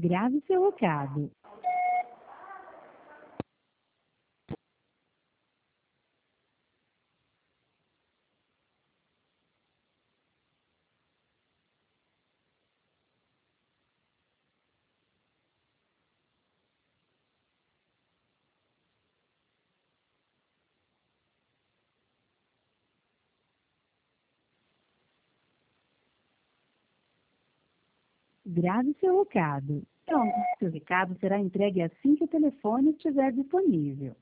Grave seu recado. Grave seu recado. Então, seu recado será entregue assim que o telefone estiver disponível.